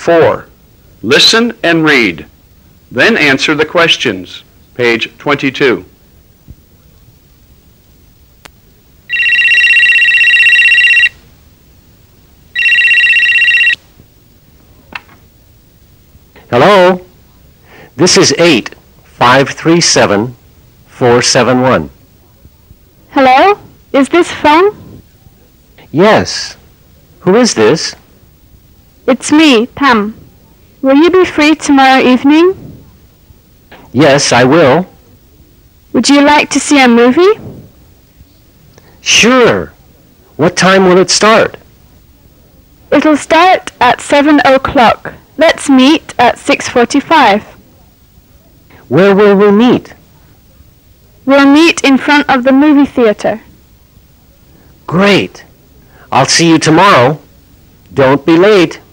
4. Listen and read. Then answer the questions. Page 22. Hello? This is 8-537-471. Hello? Is this Feng? Yes. Who is this? It's me, Pam. Will you be free tomorrow evening? Yes, I will. Would you like to see a movie? Sure. What time will it start? It'll start at 7 o'clock. Let's meet at 6:45. Where will we meet? We'll meet in front of the movie theater. Great. I'll see you tomorrow. Don't be late.